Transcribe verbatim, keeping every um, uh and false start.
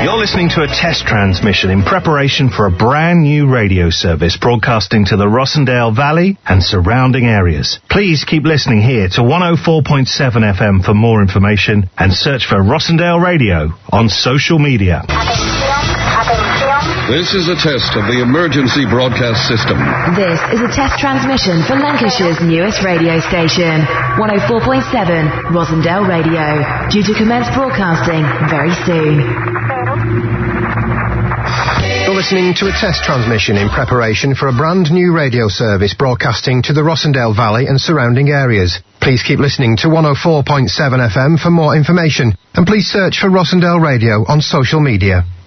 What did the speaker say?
You're listening to a test transmission in preparation for a brand new radio service broadcasting to the Rossendale Valley and surrounding areas. Please keep listening here to one oh four point seven F M for more information and search for Rossendale Radio on social media. This is a test of the emergency broadcast system. This is a test transmission for Lancashire's newest radio station, one oh four point seven Rossendale Radio, due to commence broadcasting very soon. You're listening to a test transmission in preparation for a brand new radio service broadcasting to the Rossendale Valley and surrounding areas. Please keep listening to one oh four point seven F M for more information, and please search for Rossendale Radio on social media.